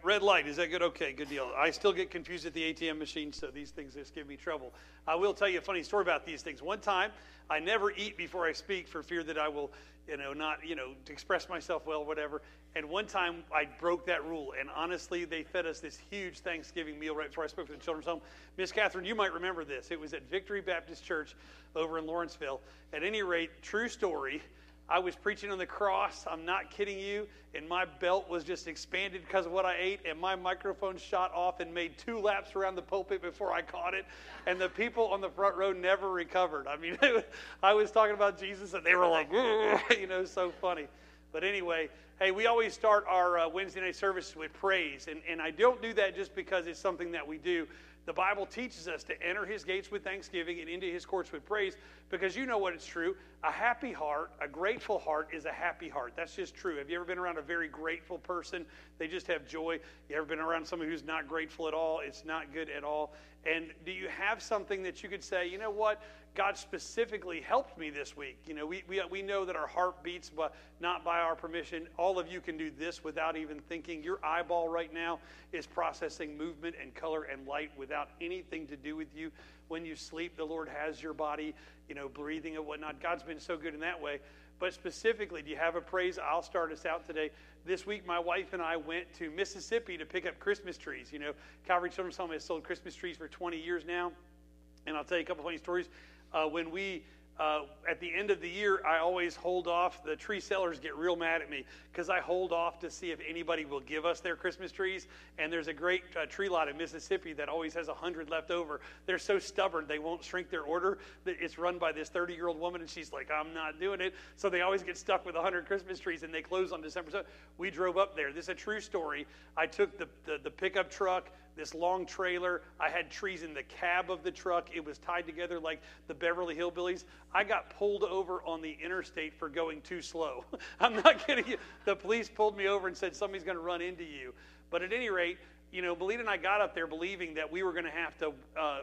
Red light. Is that good? Okay, good deal. I still get confused at the ATM machine, so these things just give me trouble. I will tell you a funny story about these things. One time, I never eat before I speak for fear that I will, not, to express myself well, whatever. And one time, I broke that rule. And honestly, they fed us this huge Thanksgiving meal right before I spoke for the children's home. Miss Catherine, you might remember this. It was at Victory Baptist Church over in Lawrenceville. At any rate, true story, I was preaching on the cross. I'm not kidding you. And my belt was just expanded because of what I ate. And my microphone shot off and made 2 laps around the pulpit before I caught it. And the people on the front row never recovered. I mean, I was talking about Jesus and they were like, so funny. But anyway, hey, we always start our Wednesday night service with praise. And I don't do that just because it's something that we do. The Bible teaches us to enter his gates with thanksgiving and into his courts with praise, because you know what, it's true. A happy heart, a grateful heart is a happy heart. That's just true. Have you ever been around a very grateful person? They just have joy. You ever been around someone who's not grateful at all? It's not good at all. And do you have something that you could say, you know what? God specifically helped me this week. We know that our heart beats, but not by our permission. All of you can do this without even thinking. Your eyeball right now is processing movement and color and light without anything to do with you. When you sleep, the Lord has your body, breathing and whatnot. God's been so good in that way. But specifically, do you have a praise? I'll start us out today. This week, my wife and I went to Mississippi to pick up Christmas trees. Calvary Children's Home has sold Christmas trees for 20 years now. And I'll tell you a couple funny stories. When we, at the end of the year, I always hold off. The tree sellers get real mad at me because I hold off to see if anybody will give us their Christmas trees. And there's a great tree lot in Mississippi that always has 100 left over. They're so stubborn, they won't shrink their order. It's run by this 30-year-old woman, and she's like, I'm not doing it. So they always get stuck with 100 Christmas trees, and they close on December 7th. We drove up there. This is a true story. I took the pickup truck, this long trailer. I had trees in the cab of the truck. It was tied together like the Beverly Hillbillies. I got pulled over on the interstate for going too slow. I'm not kidding you. The police pulled me over and said, somebody's going to run into you. But at any rate, Belita and I got up there believing that we were going to have to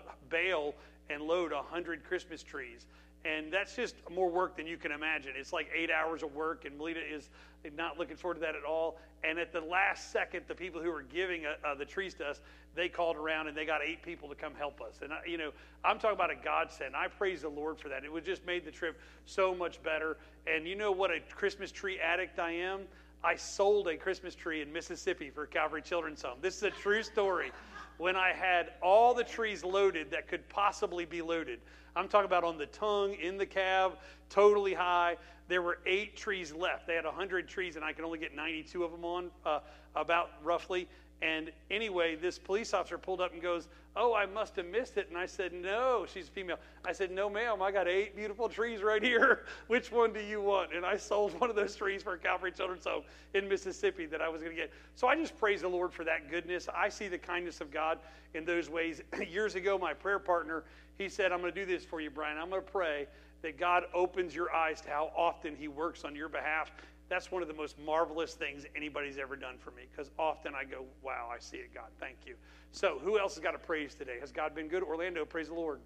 bail and load 100 Christmas trees. And that's just more work than you can imagine. It's like 8 hours of work, and Melita is not looking forward to that at all. And at the last second, the people who were giving the trees to us, they called around, and they got 8 people to come help us. And, I'm talking about a godsend. I praise the Lord for that. It would just made the trip so much better. And you know what a Christmas tree addict I am? I sold a Christmas tree in Mississippi for Calvary Children's Home. This is a true story. When I had all the trees loaded that could possibly be loaded. I'm talking about on the tongue, in the cab, totally high. There were 8 trees left. They had 100 trees, and I could only get 92 of them on, about roughly. And anyway, this police officer pulled up and goes, oh, I must have missed it. And I said, no. She's female. I said, no, ma'am. I got 8 beautiful trees right here. Which one do you want? And I sold one of those trees for Calvary Children's Home in Mississippi that I was going to get. So I just praise the Lord for that goodness. I see the kindness of God in those ways. Years ago, my prayer partner, he said, I'm going to do this for you, Brian. I'm going to pray that God opens your eyes to how often he works on your behalf. That's one of the most marvelous things anybody's ever done for me, because often I go, wow, I see it, God. Thank you. So who else has got a praise today? Has God been good? Orlando, praise the Lord.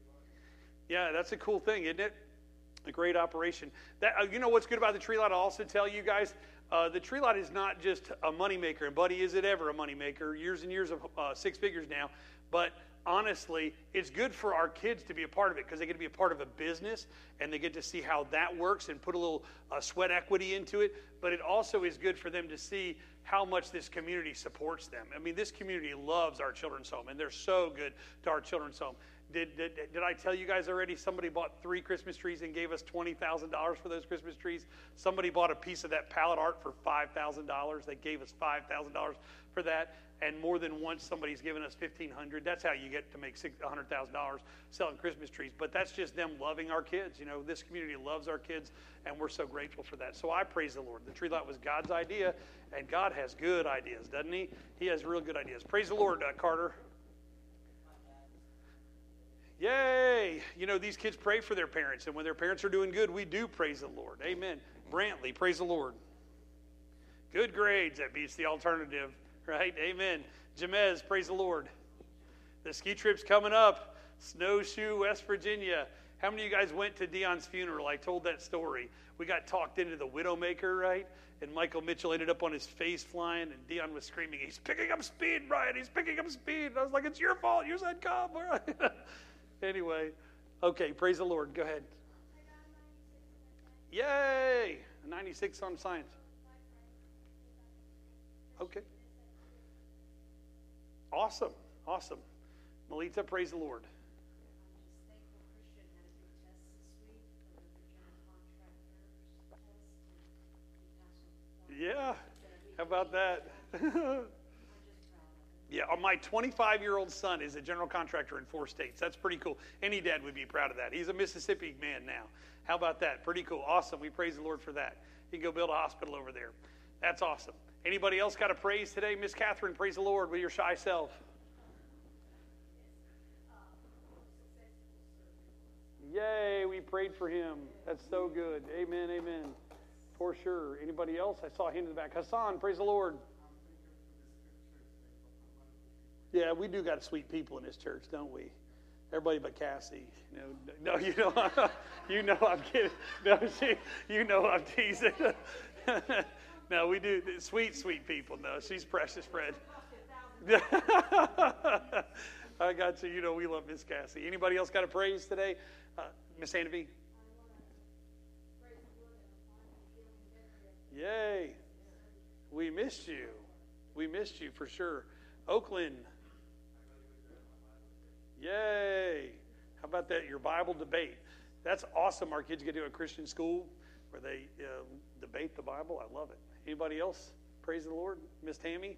Yeah, that's a cool thing, isn't it? A great operation. That you know what's good about the tree lot? I'll also tell you guys, the tree lot is not just a moneymaker. And, buddy, is it ever a moneymaker? Years and years of 6 figures now. But honestly, it's good for our kids to be a part of it because they get to be a part of a business and they get to see how that works and put a little sweat equity into it. But it also is good for them to see how much this community supports them. I mean, this community loves our children's home, and they're so good to our children's home. Did I tell you guys already? Somebody bought 3 Christmas trees and gave us $20,000 for those Christmas trees. Somebody bought a piece of that pallet art for $5,000. They gave us $5,000 for that. And more than once, somebody's given us $1,500. That's how you get to make $100,000 selling Christmas trees. But that's just them loving our kids. You know, this community loves our kids, and we're so grateful for that. So I praise the Lord. The tree lot was God's idea, and God has good ideas, doesn't he? He has real good ideas. Praise the Lord, Carter. Yay! You know, these kids pray for their parents, and when their parents are doing good, we do praise the Lord. Amen. Brantley, praise the Lord. Good grades. That beats the alternative. Right? Amen. Jamez, praise the Lord. The ski trip's coming up. Snowshoe, West Virginia. How many of you guys went to Dion's funeral? I told that story. We got talked into the Widowmaker, right? And Michael Mitchell ended up on his face flying, and Dion was screaming, "He's picking up speed, Brian. He's picking up speed." And I was like, "It's your fault. You said come." All right. Anyway, okay, praise the Lord. Go ahead. Yay! 96 on science. Okay. Awesome. Awesome. Melita, praise the Lord. Yeah. How about that? Yeah, my 25-year-old son is a general contractor in 4 states. That's pretty cool. Any dad would be proud of that. He's a Mississippi man now. How about that? Pretty cool. Awesome. We praise the Lord for that. He can go build a hospital over there. That's awesome. Anybody else got a praise today? Miss Catherine, praise the Lord with your shy self. Yay, we prayed for him. That's so good. Amen, amen. For sure. Anybody else? I saw a hand in the back. Hassan, praise the Lord. Yeah, we do got sweet people in this church, don't we? Everybody but Cassie. No, you know I'm kidding. No, you know I'm teasing. No, we do. Sweet people. No, she's precious, Fred. I got you. You know we love Miss Cassie. Anybody else got a praise today? Miss Hannafy? Yay. We missed you. We missed you for sure. Oakland. Yay. How about that? Your Bible debate. That's awesome. Our kids get to a Christian school where they debate the Bible. I love it. Anybody else? Praise the Lord. Miss Tammy?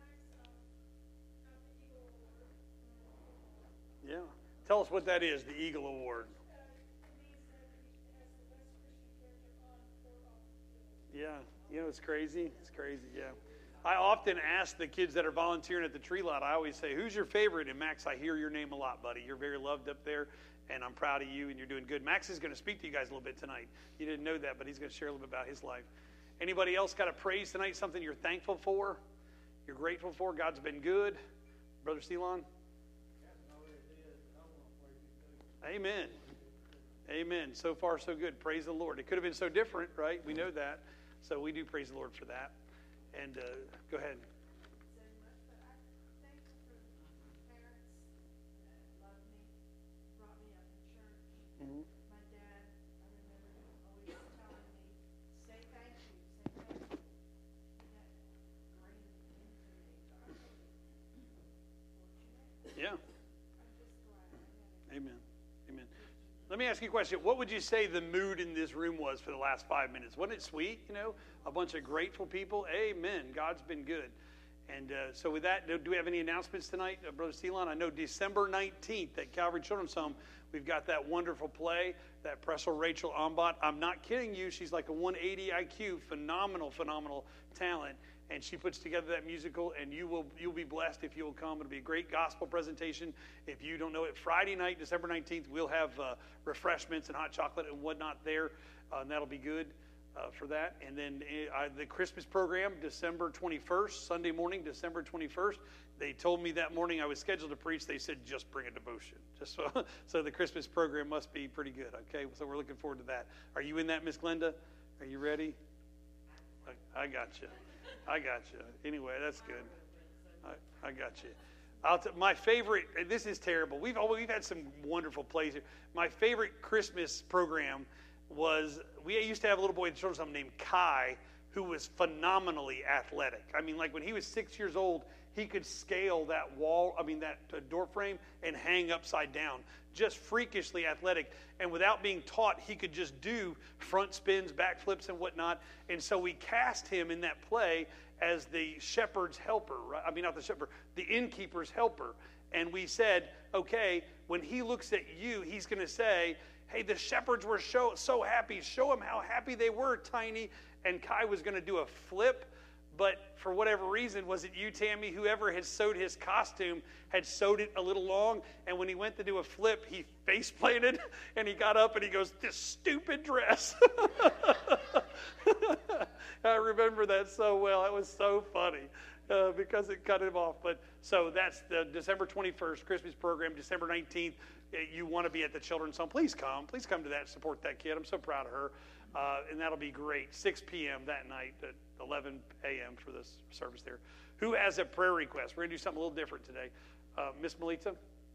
Yeah. Tell us what that is, the Eagle Award. Yeah. You know, it's crazy. It's crazy, yeah. I often ask the kids that are volunteering at the tree lot, I always say, who's your favorite? And Max, I hear your name a lot, buddy. You're very loved up there, and I'm proud of you, and you're doing good. Max is going to speak to you guys a little bit tonight. You didn't know that, but he's going to share a little bit about his life. Anybody else got a praise tonight, something you're thankful for, you're grateful for? God's been good. Brother Celon? Amen. Amen. So far, so good. Praise the Lord. It could have been so different, right? We know that. So we do praise the Lord for that. And go ahead. Mm-hmm. My dad, I remember him always telling me, say thank you, say thank you. That grained into me. So I'm fortunate. Yeah. I'm just glad I had it. Amen. Amen. Let me ask you a question. What would you say the mood in this room was for the last 5 minutes? Wasn't it sweet? You know, a bunch of grateful people. Amen. God's been good. And so with that, do we have any announcements tonight, Brother Celon? I know December 19th at Calvary Children's Home, we've got that wonderful play, that Pressel Rachel Ombot. I'm not kidding you. She's like a 180 IQ, phenomenal talent. And she puts together that musical, and you'll be blessed if you will come. It'll be a great gospel presentation. If you don't know it, Friday night, December 19th, we'll have refreshments and hot chocolate and whatnot there, and that'll be good for that. And then the Christmas program, December 21st, Sunday morning, December 21st. They told me that morning I was scheduled to preach. They said, just bring a devotion. Just so the Christmas program must be pretty good, okay? So we're looking forward to that. Are you in that, Miss Glenda? Are you ready? I got you. I got you. Anyway, that's good. I got you. My favorite, this is terrible. We've had some wonderful plays here. My favorite Christmas program was, we used to have a little boy in the children's home named Kai, who was phenomenally athletic. I mean, like when he was 6 years old, he could scale that wall, that door frame and hang upside down. Just freakishly athletic. And without being taught, he could just do front spins, back flips, and whatnot. And so we cast him in that play as the shepherd's helper. Right? I mean, not the shepherd, the innkeeper's helper. And we said, okay, when he looks at you, he's going to say, hey, the shepherds were so happy. Show him how happy they were, Tiny. And Kai was going to do a flip. But for whatever reason, was it you, Tammy? Whoever had sewed his costume had sewed it a little long. And when he went to do a flip, he face planted. And he got up and he goes, this stupid dress. I remember that so well. It was so funny because it cut him off. But so that's the December 21st Christmas program. December 19th, you want to be at the children's home. Please come to that. Support that kid. I'm so proud of her. And that'll be great. 6 p.m. that night at 11 a.m. for this service there. Who has a prayer request? We're going to do something a little different today. Miss Melita?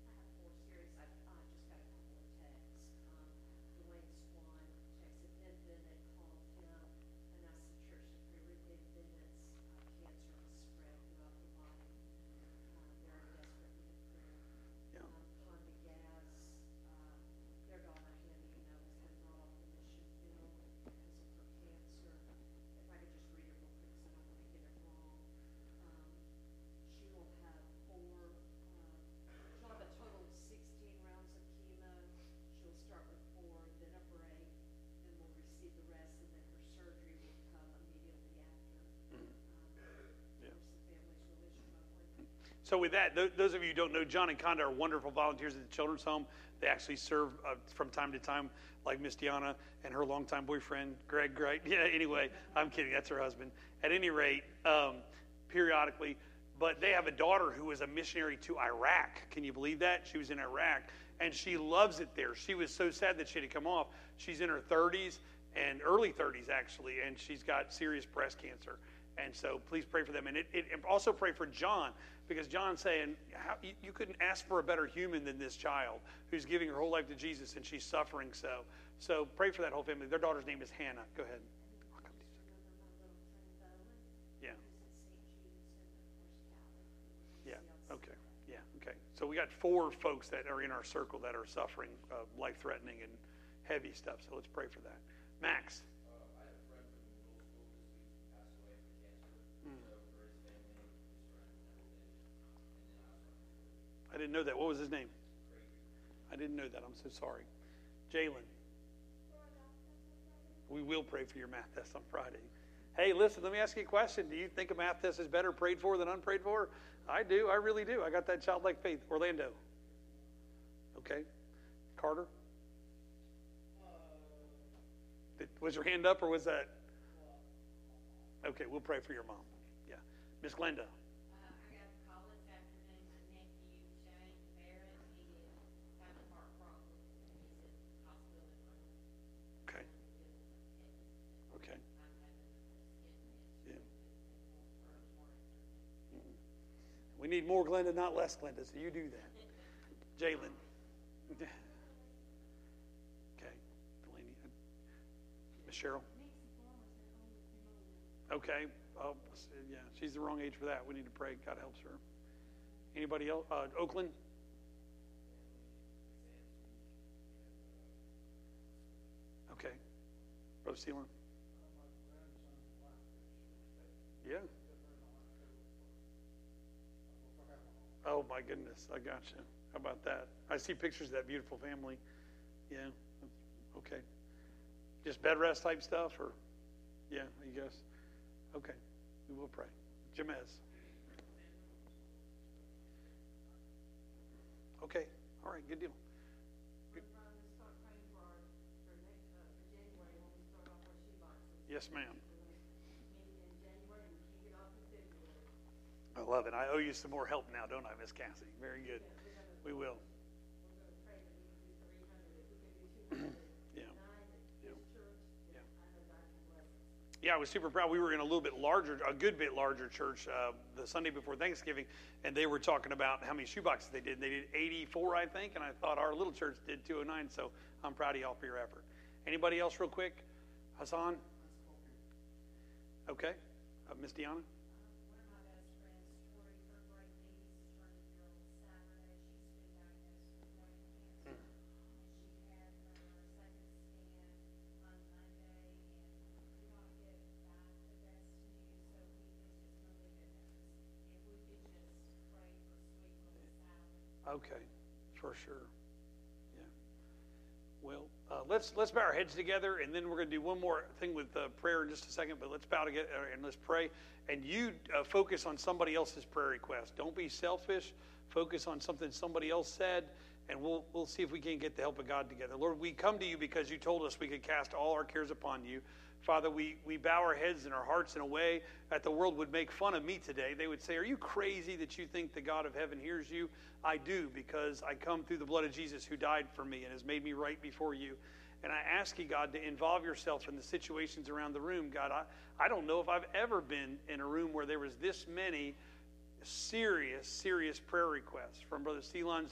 So with that, those of you who don't know, John and Conda are wonderful volunteers at the Children's Home. They actually serve from time to time, like Miss Deanna and her longtime boyfriend, Greg, right? Yeah, anyway, I'm kidding. That's her husband. At any rate, periodically. But they have a daughter who was a missionary to Iraq. Can you believe that? She was in Iraq, and she loves it there. She was so sad that she had to come off. She's in her 30s and early 30s, actually, and she's got serious breast cancer. And so please pray for them. And also pray for John, because John's saying, you couldn't ask for a better human than this child who's giving her whole life to Jesus, and she's suffering so. So pray for that whole family. Their daughter's name is Hannah. Go ahead. I'll come to you. Yeah. Yeah. Okay. Yeah. Okay. So we got 4 folks that are in our circle that are suffering life-threatening and heavy stuff. So let's pray for that. Max. I didn't know that. What was his name? I didn't know that. I'm so sorry. Jalen. We will pray for your math test on Friday. Hey, listen, let me ask you a question. Do you think a math test is better prayed for than unprayed for? I do. I really do. I got that childlike faith. Orlando. Okay. Carter? Was your hand up or was that? Okay, we'll pray for your mom. Yeah. Miss Glenda. We need more Glenda, not less Glenda, so you do that. Jalen. Okay. Delaney. Miss Cheryl. Okay. Oh, yeah, she's the wrong age for that. We need to pray. God helps her. Anybody else? Oakland? Okay. Brother Seelan? Yeah. Oh, my goodness. I got you. How about that? I see pictures of that beautiful family. Yeah. Okay. Just bed rest type stuff? Or, yeah, I guess. Okay. We will pray. Jamez. Okay. All right. Good deal. Good. Yes, ma'am. I love it. I owe you some more help now, don't I, Miss Cassie? Very good. We will. Yeah. Yeah, I was super proud. We were in a little bit larger, a good bit larger church the Sunday before Thanksgiving, and they were talking about how many shoeboxes they did. They did 84, I think, and I thought our little church did 209, so I'm proud of y'all for your effort. Anybody else real quick? Hassan? Okay. Miss Deanna? Okay, for sure. Yeah. Well, let's bow our heads together, and then we're going to do one more thing with prayer in just a second. But let's bow together and let's pray. And you focus on somebody else's prayer request. Don't be selfish. Focus on something somebody else said, and we'll see if we can get the help of God together. Lord, we come to you because you told us we could cast all our cares upon you, Father, we bow our heads and our hearts in a way that the world would make fun of me today. They would say, are you crazy that you think the God of heaven hears you? I do, because I come through the blood of Jesus who died for me and has made me right before you. And I ask you, God, to involve yourself in the situations around the room. God, I don't know if I've ever been in a room where there was this many serious prayer requests, from Brother Celon's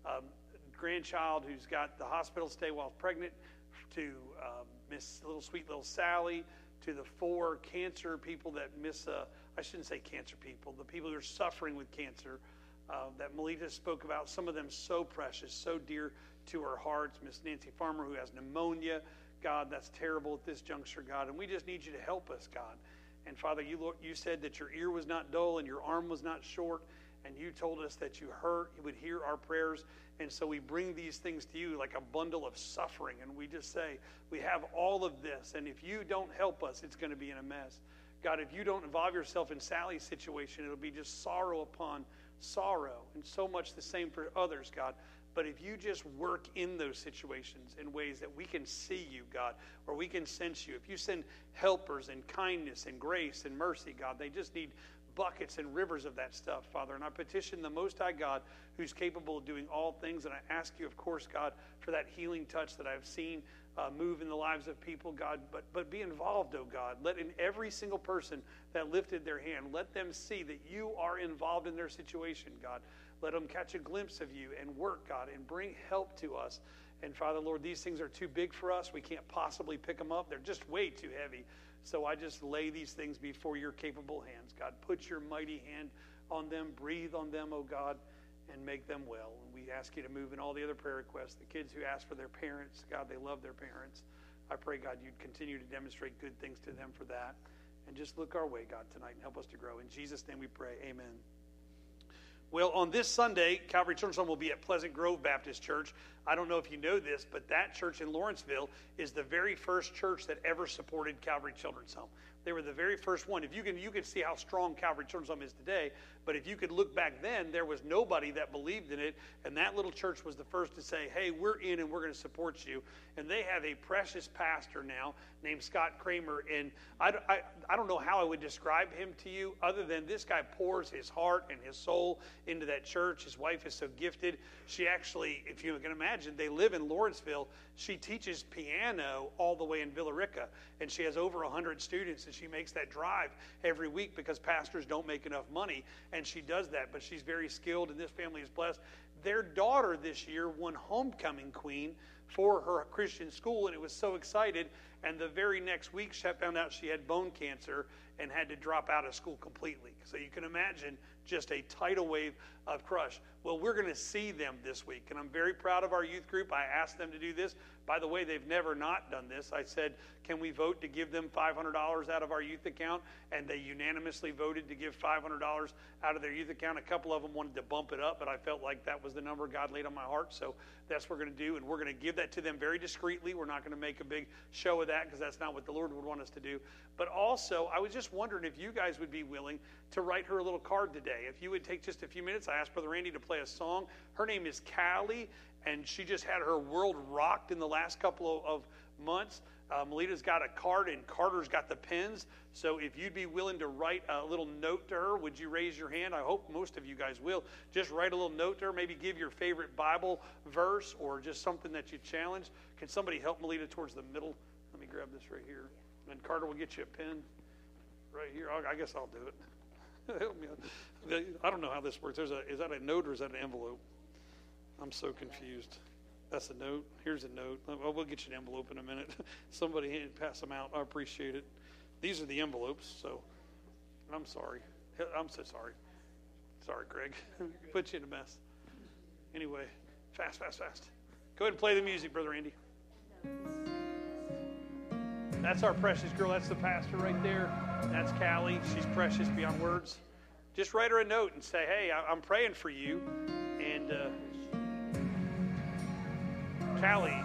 grandchild who's got the hospital stay while pregnant, to Miss Sweet Little Sally, to the 4 cancer people that I shouldn't say cancer people, the people who are suffering with cancer that Melita spoke about, some of them so precious, so dear to our hearts. Miss Nancy Farmer, who has pneumonia. God, that's terrible at this juncture, God, and we just need you to help us, God. And Father, you said that your ear was not dull and your arm was not short, and you told us that you would hear our prayers. And so we bring these things to you like a bundle of suffering, and we just say, we have all of this, and if you don't help us, it's going to be in a mess. God, if you don't involve yourself in Sally's situation, it'll be just sorrow upon sorrow, and so much the same for others, God. But if you just work in those situations in ways that we can see you, God, or we can sense you, if you send helpers and kindness and grace and mercy, God, they just need buckets and rivers of that stuff, Father. And I petition the Most High God, who's capable of doing all things. And I ask you, of course, God, for that healing touch that I've seen move in the lives of people, God. But be involved, oh God. Let in every single person that lifted their hand, let them see that you are involved in their situation, God. Let them catch a glimpse of you and work, God, and bring help to us. And Father, Lord, these things are too big for us. We can't possibly pick them up. They're just way too heavy. So I just lay these things before your capable hands. God, put your mighty hand on them. Breathe on them, oh God, and make them well. And we ask you to move in all the other prayer requests. The kids who ask for their parents, God, they love their parents. I pray, God, you'd continue to demonstrate good things to them for that. And just look our way, God, tonight, and help us to grow. In Jesus' name we pray. Amen. Well, on this Sunday, Calvary Children's Home will be at Pleasant Grove Baptist Church. I don't know if you know this, but that church in Lawrenceville is the very first church that ever supported Calvary Children's Home. They were the very first one. If you could see how strong Calvary Children's Home is today, but if you could look back then, there was nobody that believed in it, and that little church was the first to say, hey, we're in and we're going to support you. And they have a precious pastor now named Scott Kramer, and I don't know how I would describe him to you other than this guy pours his heart and his soul into that church. His wife is so gifted. She actually, if you can imagine, they live in Lawrenceville. She teaches piano all the way in Villa Rica, and she has over 100 students, and she makes that drive every week because pastors don't make enough money, and she does that, but she's very skilled, and this family is blessed. Their daughter this year won homecoming queen for her Christian school, and it was so excited, and the very next week she found out she had bone cancer and had to drop out of school completely. So you can imagine just a tidal wave of crush. Well, we're going to see them this week, and I'm very proud of our youth group. I asked them to do this. By the way, they've never not done this. I said, can we vote to give them $500 out of our youth account? And they unanimously voted to give $500 out of their youth account. A couple of them wanted to bump it up, but I felt like that was the number God laid on my heart, so that's what we're going to do, and we're going to give that to them very discreetly. We're not going to make a big show of that because that's not what the Lord would want us to do. But also, I was just wondering if you guys would be willing to write her a little card today. If you would take just a few minutes, I asked Brother Randy to play a song. Her name is Callie, and she just had her world rocked in the last couple of months. Melita's got a card, and Carter's got the pens. So if you'd be willing to write a little note to her, would you raise your hand? I hope most of you guys will. Just write a little note to her. Maybe give your favorite Bible verse or just something that you challenge. Can somebody help Melita towards the middle? Let me grab this right here. And Carter will get you a pen right here. I guess I'll do it. Help me out. I don't know how this works. Is that a note or is that an envelope? I'm so confused. That's a note. Here's a note. We'll get you an envelope in a minute. Somebody pass them out. I appreciate it. These are the envelopes, so I'm sorry. I'm so sorry. Sorry, Greg. Put you in a mess. Anyway, fast. Go ahead and play the music, Brother Andy. That's our precious girl. That's the pastor right there. That's Callie. She's precious beyond words. Just write her a note and say, hey, I'm praying for you. And Callie,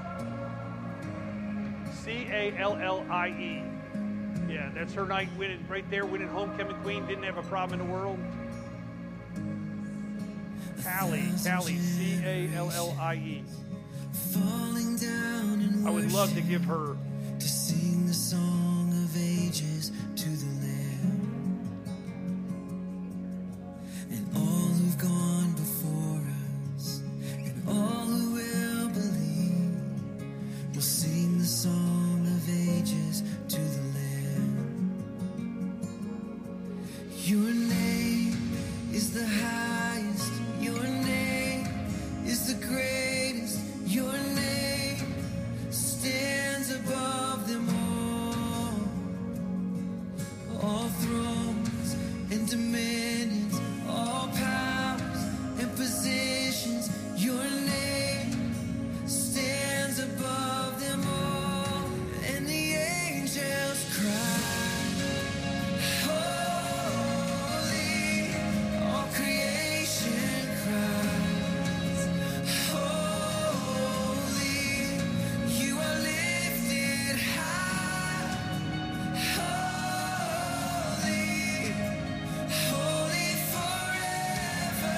Callie. Yeah, that's her night winning right there, winning homecoming queen. Didn't have a problem in the world. Callie, Callie. I would love to give her Your name is the highest. Your name is the greatest. Your name stands above them all thrones and dominions, all powers and positions. Your name stands above them all, and the angels cry, holy. All creation cries, holy. You are lifted high, holy, holy forever.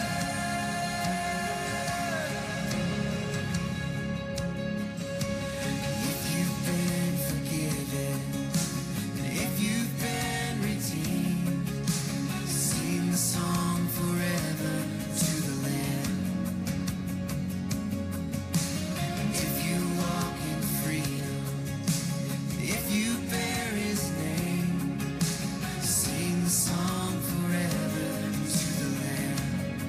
If you've been forgiven, and if you've been redeemed, sing the song forever to the Lamb. If you walk in freedom, if you bear His name, sing the song forever to the Lamb.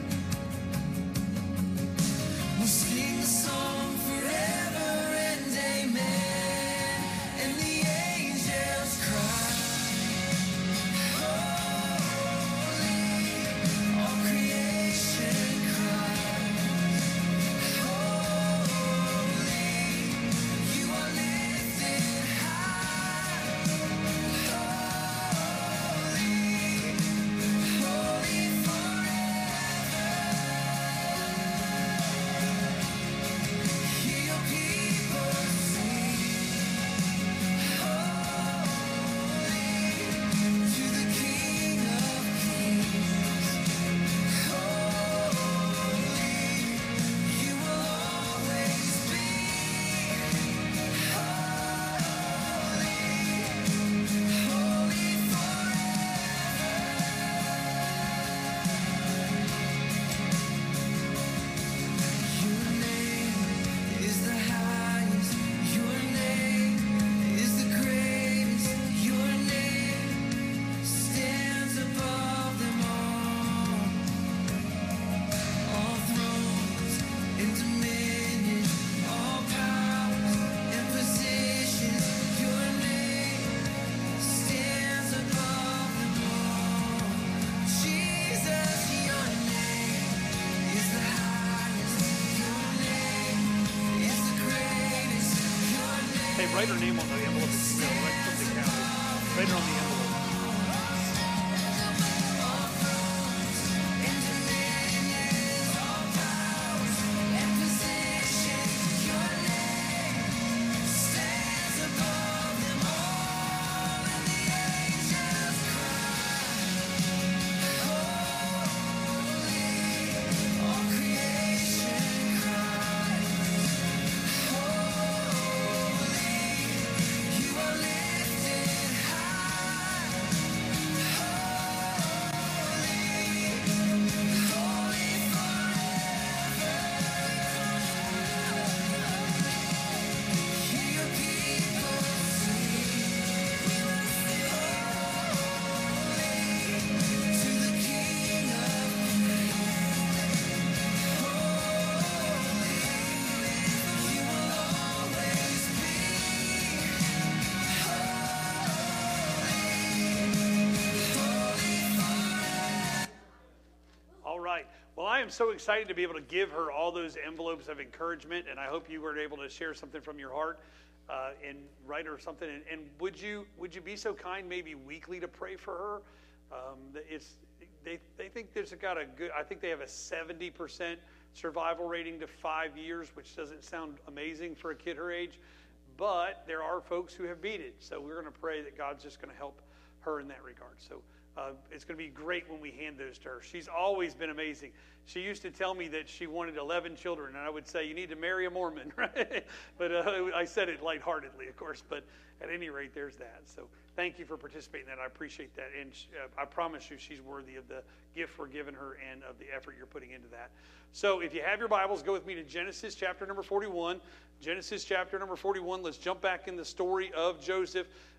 We'll sing the song forever and amen. And the angels cry, holy. All creation cries, holy. You are lifted high, holy, holy forever. Hear your people sing, holy, to the King of Kings. Holy, you will always be. Holy, holy forever. Your name is the highest. Your name is the greatest. Your name stands above them all thrones and dominion, all powers and positions. Your name stands above them all. Jesus, your name is the highest. Your name is the greatest. Your name Hey, write her name on the envelope if you will. Write something down. Write it on the envelope. and dominions, all powers and positions. Your name stands above them all, and the angels cry, holy. All creation cries, holy. You are lifted high, holy, holy forever. Hear your people sing, holy, to the King of Kings. Holy, you will always be. All right. Well, I am so excited to be able to give her all those envelopes of encouragement, and I hope you were able to share something from your heart and write her something. And would you be so kind, maybe weekly, to pray for her? They think there's got a good. I think they have a 70% survival rating to 5 years, which doesn't sound amazing for a kid her age, but there are folks who have beat it. So we're going to pray that God's just going to help her in that regard. So it's going to be great when we hand those to her. She's always been amazing. She used to tell me that she wanted 11 children, and I would say, you need to marry a Mormon, right? But I said it lightheartedly, of course, but at any rate, there's that. So thank you for participating in that. I appreciate that, and I promise you she's worthy of the gift we're giving her and of the effort you're putting into that. So if you have your Bibles, go with me to Genesis chapter number 41. Genesis chapter number 41. Let's jump back in the story of Joseph.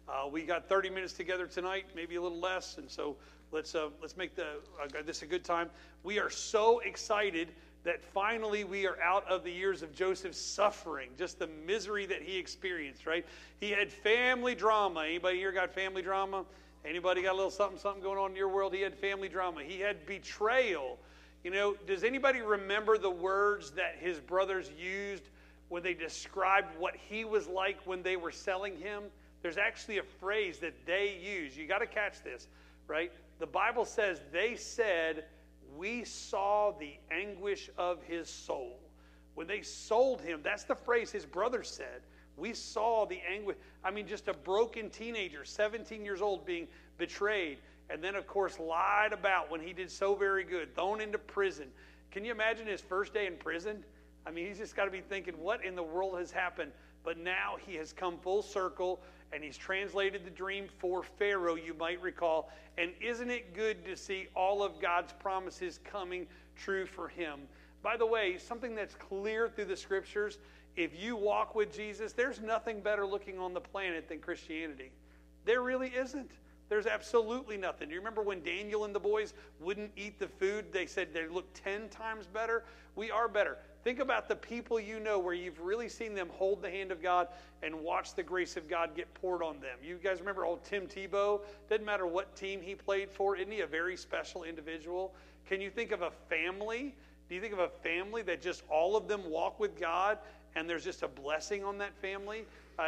We got 30 minutes together tonight, maybe a little less, and so let's make this a good time. We are so excited that finally we are out of the years of Joseph's suffering, just the misery that he experienced, right? He had family drama. Anybody here got family drama? Anybody got a little something going on in your world? He had family drama. He had betrayal. You know, does anybody remember the words that his brothers used when they described what he was like when they were selling him? There's actually a phrase that they use. You got to catch this, right? The Bible says they said, "We saw the anguish of his soul." When they sold him, that's the phrase his brothers said. We saw the anguish. I mean, just a broken teenager, 17 years old, being betrayed. And then, of course, lied about when he did so very good, thrown into prison. Can you imagine his first day in prison? I mean, he's just got to be thinking, what in the world has happened? But now he has come full circle, and he's translated the dream for Pharaoh, you might recall. And isn't it good to see all of God's promises coming true for him? By the way, something that's clear through the scriptures, if you walk with Jesus, there's nothing better looking on the planet than Christianity. There really isn't. There's absolutely nothing. Do you remember when Daniel and the boys wouldn't eat the food? They said they looked 10 times better. We are better. Think about the people you know where you've really seen them hold the hand of God and watch the grace of God get poured on them. You guys remember old Tim Tebow? Doesn't matter what team he played for. Isn't he a very special individual? Can you think of a family? Do you think of a family that just all of them walk with God and there's just a blessing on that family?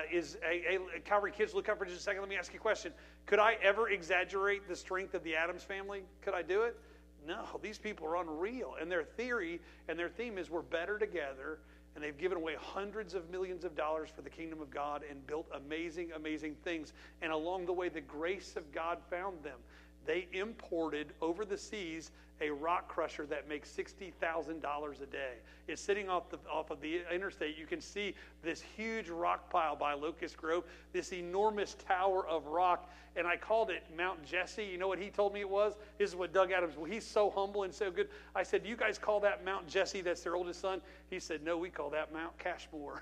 Calvary kids, look up for just a second. Let me ask you a question. Could I ever exaggerate the strength of the Addams family? Could I do it? No, these people are unreal. And their theory and their theme is we're better together. And they've given away hundreds of millions of dollars for the kingdom of God and built amazing, amazing things. And along the way, the grace of God found them. They imported over the seas a rock crusher that makes $60,000 a day. It's sitting off of the interstate. You can see this huge rock pile by Locust Grove, this enormous tower of rock, and I called it Mount Jesse. You know what he told me it was? This is what Doug Adams, well, he's so humble and so good. I said, "Do you guys call that Mount Jesse? That's their oldest son." He said, "No, we call that Mount Cashmore."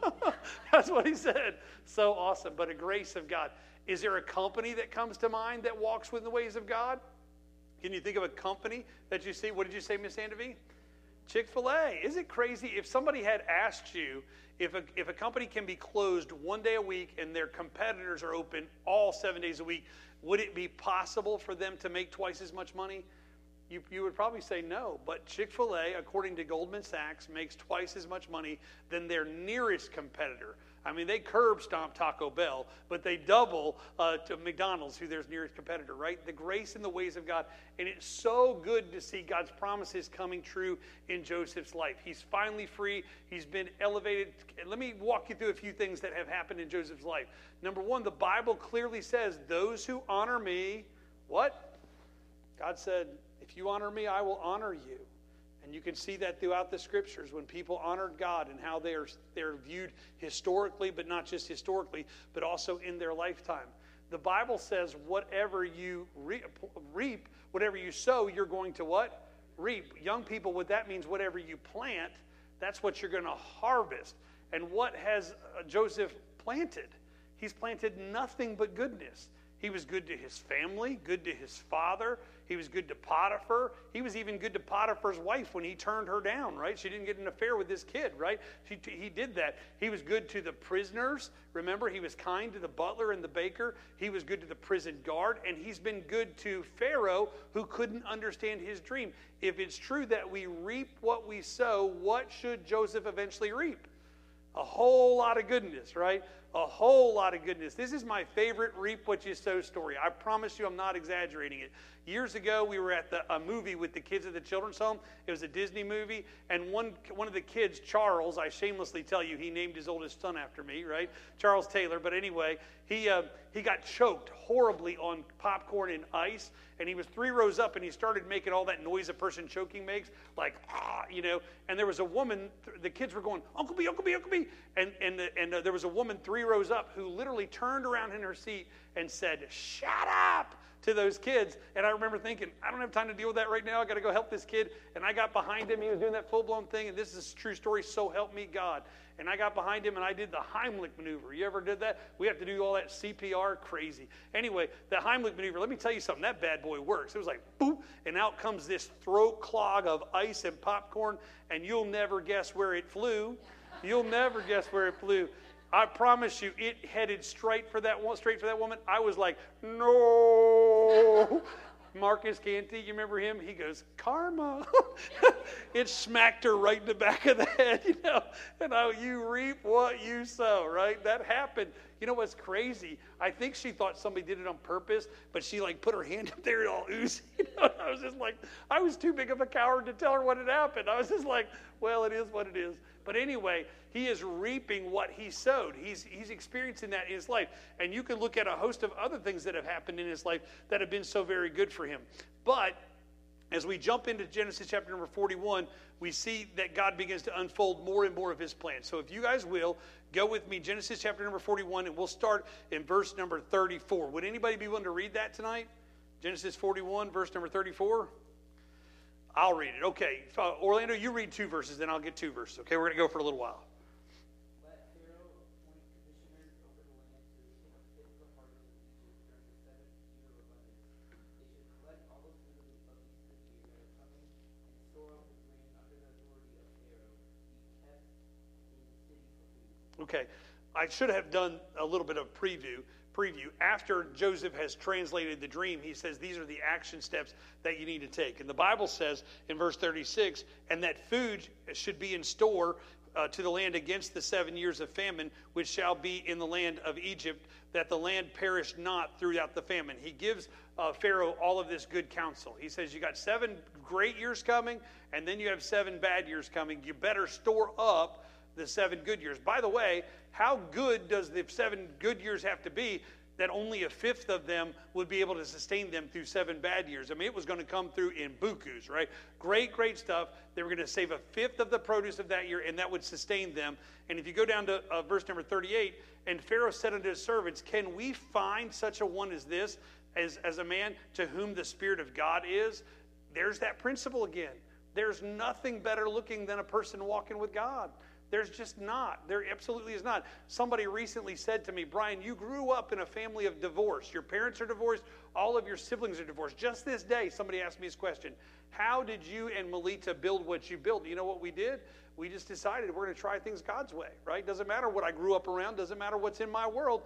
That's what he said. So awesome, but a grace of God. Is there a company that comes to mind that walks with the ways of God? Can you think of a company that you see? What did you say, Miss Andavie? Chick-fil-A. Is it crazy if somebody had asked you if a company can be closed one day a week and their competitors are open all 7 days a week, would it be possible for them to make twice as much money? You would probably say no, but Chick-fil-A, according to Goldman Sachs, makes twice as much money than their nearest competitor. I mean, they curb stomp Taco Bell, but they double to McDonald's, who their nearest competitor, right? The grace and the ways of God. And it's so good to see God's promises coming true in Joseph's life. He's finally free. He's been elevated. Let me walk you through a few things that have happened in Joseph's life. Number one, the Bible clearly says, those who honor me, what? God said, if you honor me, I will honor you. And you can see that throughout the scriptures when people honored God and how they're viewed historically, but not just historically, but also in their lifetime. The Bible says whatever you reap, whatever you sow, you're going to what? Reap. Young people, what that means, whatever you plant, that's what you're going to harvest. And what has Joseph planted? He's planted nothing but goodness. He was good to his family, good to his father. He was good to Potiphar. He was even good to Potiphar's wife when he turned her down, right? She didn't get an affair with this kid, right? He did that. He was good to the prisoners. Remember, he was kind to the butler and the baker. He was good to the prison guard. And he's been good to Pharaoh, who couldn't understand his dream. If it's true that we reap what we sow, what should Joseph eventually reap? A whole lot of goodness, right? A whole lot of goodness. This is my favorite reap what you sow story. I promise you I'm not exaggerating it. Years ago, we were at a movie with the kids at the children's home. It was a Disney movie, and one of the kids, Charles, I shamelessly tell you, he named his oldest son after me, right? Charles Taylor. But anyway, he got choked horribly on popcorn and ice, and he was 3 rows up, and he started making all that noise a person choking makes, like, and there was a woman, the kids were going, Uncle B, Uncle B, Uncle B, and there was a woman 3 3 rows up who literally turned around in her seat and said, "Shut up," to those kids. And I remember thinking, I don't have time to deal with that right now. I got to go help this kid. And I got behind him. He was doing that full-blown thing. And this is a true story. So help me God. And I got behind him and I did the Heimlich maneuver. You ever did that? We have to do all that CPR, crazy. Anyway, the Heimlich maneuver, let me tell you something. That bad boy works. It was like, boop, and out comes this throat clog of ice and popcorn, and you'll never guess where it flew. You'll never guess where it flew. I promise you, it headed straight for that woman. I was like, no. Marcus Canty, you remember him? He goes, "Karma." It smacked her right in the back of the head, you know. And you reap what you sow, right? That happened. You know what's crazy? I think she thought somebody did it on purpose, but she like put her hand up there and all oozy. You know? I was just like, I was too big of a coward to tell her what had happened. I was just like, well, it is what it is. But anyway, he is reaping what he sowed. He's experiencing that in his life. And you can look at a host of other things that have happened in his life that have been so very good for him. But as we jump into Genesis chapter number 41, we see that God begins to unfold more and more of his plan. So if you guys will, go with me, Genesis chapter number 41, and we'll start in verse number 34. Would anybody be willing to read that tonight? Genesis 41, verse number 34? I'll read it. Okay. Orlando, you read 2 verses, then I'll get 2 verses. Okay, we're going to go for a little while. Let Pharaoh appoint commissioners over the land to take a fifth of the harvest of Egypt during the 7th year of abundance. They should collect all the food of these good years that are coming and store up the grain under the authority of Pharaoh to be kept in the city for food. Okay. I should have done a little bit of preview. After Joseph has translated the dream, he says these are the action steps that you need to take. And the Bible says in verse 36, and that food should be in store to the land against the 7 years of famine, which shall be in the land of Egypt, that the land perish not throughout the famine. He gives Pharaoh all of this good counsel. He says, you got 7 great years coming, and then you have 7 bad years coming. You better store up the 7 good years. By the way, how good does the 7 good years have to be that only a fifth of them would be able to sustain them through 7 bad years? I mean, it was going to come through in bukus, right? Great stuff. They were going to save a fifth of the produce of that year, and that would sustain them. And if you go down to verse number 38, and Pharaoh said unto his servants, can we find such a one as this, as a man to whom the Spirit of God is? There's that principle again. There's nothing better looking than a person walking with God. There's just not. There absolutely is not. Somebody recently said to me, Brian, you grew up in a family of divorce. Your parents are divorced. All of your siblings are divorced. Just this day, somebody asked me this question. How did you and Melita build what you built? You know what we did? We just decided we're going to try things God's way, right? Doesn't matter what I grew up around. Doesn't matter what's in my world.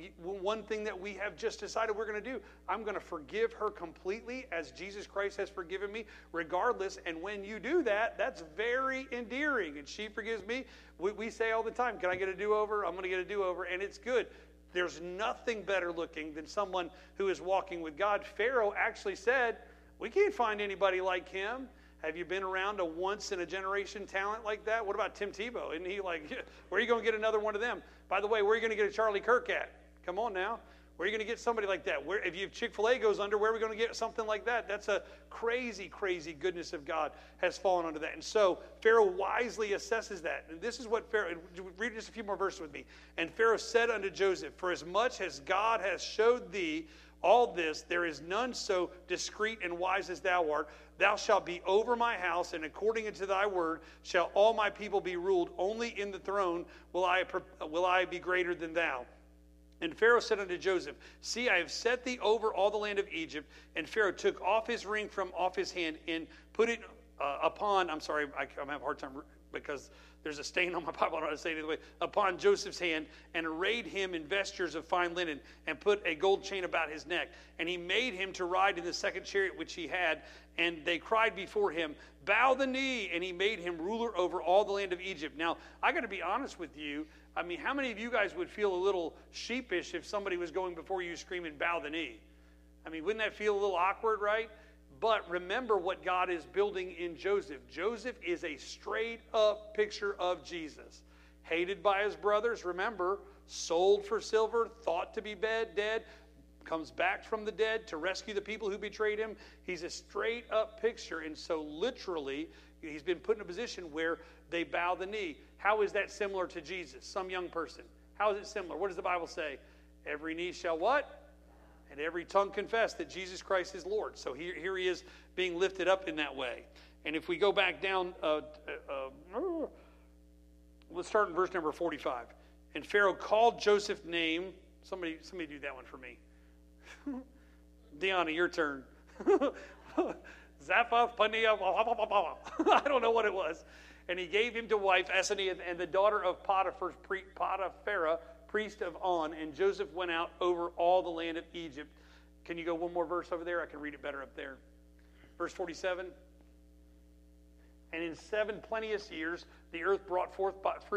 One thing that we have just decided we're going to do, I'm going to forgive her completely as Jesus Christ has forgiven me, regardless. And when you do that, that's very endearing. And she forgives me. We say all the time, can I get a do-over? I'm going to get a do-over. And it's good. There's nothing better looking than someone who is walking with God. Pharaoh actually said, we can't find anybody like him. Have you been around a once-in-a-generation talent like that? What about Tim Tebow? Isn't he like, where are you going to get another one of them? By the way, where are you going to get a Charlie Kirk at? Come on now. Where are you going to get somebody like that? If you have Chick-fil-A goes under, where are we going to get something like that? That's a crazy goodness of God has fallen under that. And so Pharaoh wisely assesses that. And this is what Pharaoh, read just a few more verses with me. And Pharaoh said unto Joseph, for as much as God has showed thee all this, there is none so discreet and wise as thou art. Thou shalt be over my house, and according unto thy word shall all my people be ruled. Only in the throne will I be greater than thou. And Pharaoh said unto Joseph, see, I have set thee over all the land of Egypt. And Pharaoh took off his ring from off his hand and put it upon, I'm sorry, I'm having a hard time because there's a stain on my Bible, I don't know how to say it either way, upon Joseph's hand, and arrayed him in vestures of fine linen, and put a gold chain about his neck. And he made him to ride in the second chariot which he had, and they cried before him, bow the knee, and he made him ruler over all the land of Egypt. Now, I got to be honest with you. I mean, how many of you guys would feel a little sheepish if somebody was going before you screaming, bow the knee? I mean, wouldn't that feel a little awkward, right? But remember what God is building in Joseph. Joseph is a straight-up picture of Jesus. Hated by his brothers, remember, sold for silver, thought to be dead, comes back from the dead to rescue the people who betrayed him. He's a straight-up picture, and so literally, he's been put in a position where they bow the knee. How is that similar to Jesus? Some young person. How is it similar? What does the Bible say? Every knee shall what? And every tongue confess that Jesus Christ is Lord. So here he is being lifted up in that way. And if we go back down, let's start in verse number 45. And Pharaoh called Joseph's name. Somebody do that one for me. Deanna, your turn. Zaphath Paneah. I don't know what it was. And he gave him to wife Asenath and the daughter of Potiphar, priest of On. And Joseph went out over all the land of Egypt. Can you go one more verse over there? I can read it better up there. Verse 47. And in 7 plenteous years, the earth brought forth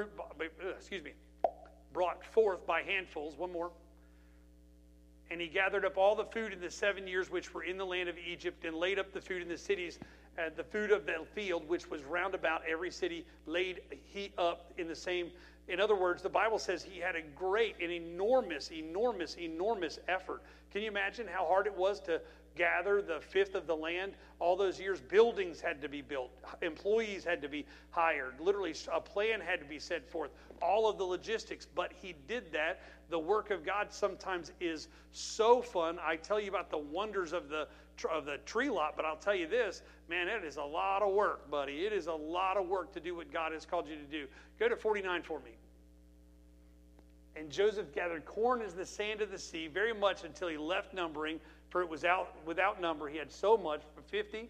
by handfuls. One more. And he gathered up all the food in the 7 years which were in the land of Egypt, and laid up the food in the cities, and the food of the field which was round about every city laid he up in the same. In other words, the Bible says he had a great and enormous effort. Can you imagine how hard it was to gather the fifth of the land all those years? Buildings had to be built. Employees had to be hired. Literally, a plan had to be set forth. All of the logistics. But he did that. The work of God sometimes is so fun. I tell you about the wonders of the tree lot, but I'll tell you this, man, it is a lot of work, buddy. It is a lot of work to do what God has called you to do. Go to 49 for me. And Joseph gathered corn as the sand of the sea, very much until he left numbering, for it was out without number. He had so much, for 50.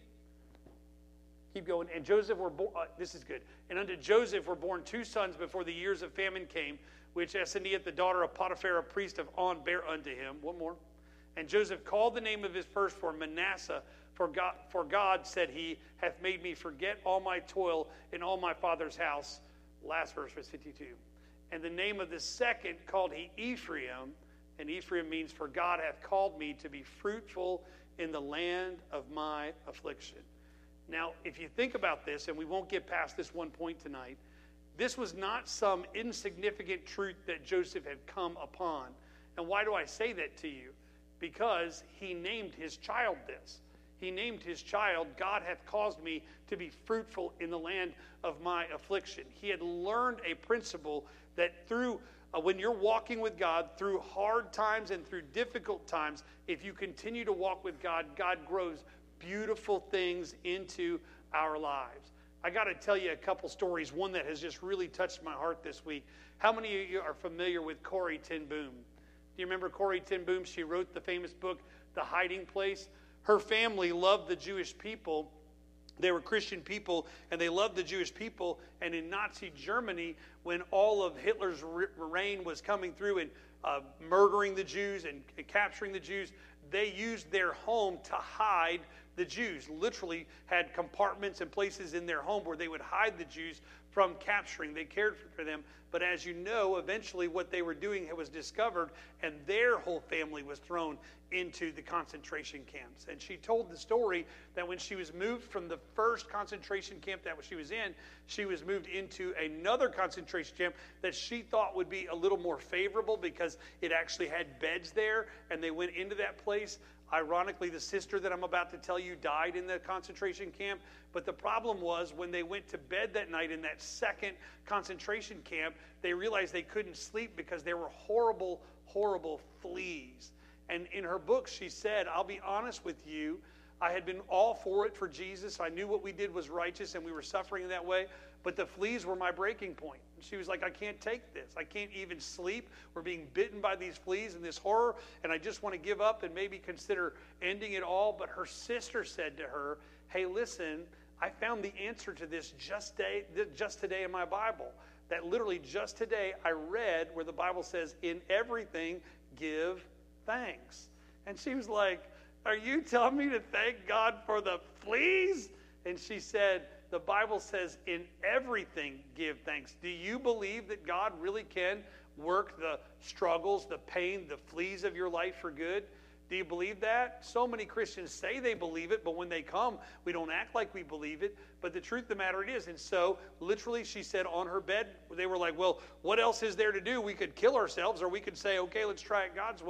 Keep going. And Joseph were born, this is good. And unto Joseph were born 2 sons before the years of famine came, which Asenath, the daughter of Potiphar, a priest of On, bare unto him. One more. And Joseph called the name of his firstborn Manasseh, for God, said he, hath made me forget all my toil in all my father's house. Last verse, verse 52. And the name of the second called he Ephraim, and Ephraim means, for God hath called me to be fruitful in the land of my affliction. Now, if you think about this, and we won't get past this one point tonight, this was not some insignificant truth that Joseph had come upon. And why do I say that to you? Because he named his child this. He named his child, God hath caused me to be fruitful in the land of my affliction. He had learned a principle that through, when you're walking with God, through hard times and through difficult times, if you continue to walk with God, God grows beautiful things into our lives. I got to tell you a couple stories, one that has just really touched my heart this week. How many of you are familiar with Corrie ten Boom? Do you remember Corrie ten Boom? She wrote the famous book, The Hiding Place. Her family loved the Jewish people. They were Christian people, and they loved the Jewish people. And in Nazi Germany, when all of Hitler's reign was coming through and murdering the Jews and capturing the Jews, they used their home to hide the Jews. Literally had compartments and places in their home where they would hide the Jews from capturing. They cared for them. But as you know, eventually what they were doing was discovered, and their whole family was thrown into the concentration camps. And she told the story that when she was moved from the first concentration camp that she was in, she was moved into another concentration camp that she thought would be a little more favorable because it actually had beds there, and they went into that place. Ironically, the sister that I'm about to tell you died in the concentration camp. But the problem was when they went to bed that night in that second concentration camp, they realized they couldn't sleep because there were horrible, horrible fleas. And in her book, she said, I'll be honest with you, I had been all for it for Jesus. I knew what we did was righteous and we were suffering in that way. But the fleas were my breaking point. She was like, I can't take this. I can't even sleep. We're being bitten by these fleas and this horror, and I just want to give up and maybe consider ending it all. But her sister said to her, hey, listen, I found the answer to this just today in my Bible. That literally just today I read where the Bible says, in everything give thanks. And she was like, are you telling me to thank God for the fleas? And she said, the Bible says, in everything give thanks. Do you believe that God really can work the struggles, the pain, the fleas of your life for good? Do you believe that? So many Christians say they believe it, but when they come, we don't act like we believe it. But the truth of the matter it is. And so, literally, she said on her bed, they were like, well, what else is there to do? We could kill ourselves, or we could say, okay, let's try it God's way.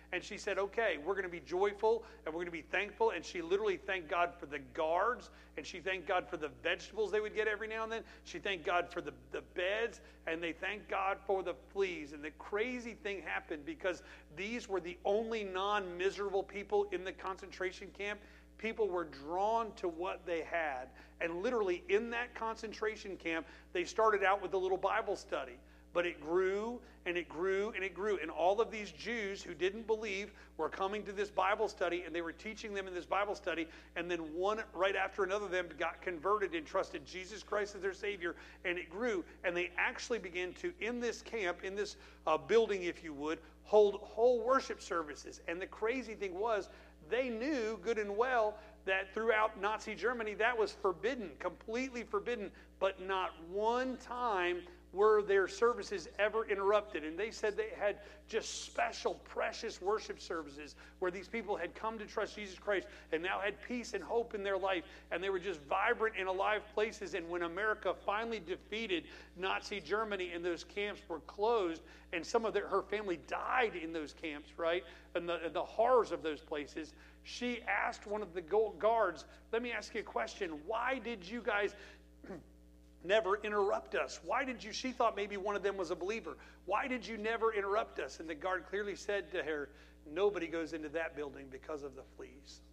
And she said, okay, we're going to be joyful and we're going to be thankful. And she literally thanked God for the guards, and she thanked God for the vegetables they would get every now and then. She thanked God for the beds, and they thanked God for the fleas. And the crazy thing happened because these were the only non-miserable people in the concentration camp. People were drawn to what they had. And literally in that concentration camp, they started out with a little Bible study. But it grew and it grew and it grew. And all of these Jews who didn't believe were coming to this Bible study, and they were teaching them in this Bible study. And then one right after another of them got converted and trusted Jesus Christ as their Savior. And it grew. And they actually began to, in this camp, in this building, if you would, hold whole worship services. And the crazy thing was, they knew good and well that throughout Nazi Germany that was forbidden, completely forbidden, but not one time were their services ever interrupted. And they said they had just special, precious worship services where these people had come to trust Jesus Christ and now had peace and hope in their life. And they were just vibrant and alive places. And when America finally defeated Nazi Germany and those camps were closed, and some of her family died in those camps, right? And the horrors of those places, she asked one of the guards, let me ask you a question. Why did you guys never interrupt us? Why did you, she thought maybe one of them was a believer. Why did you never interrupt us? And the guard clearly said to her, nobody goes into that building because of the fleas.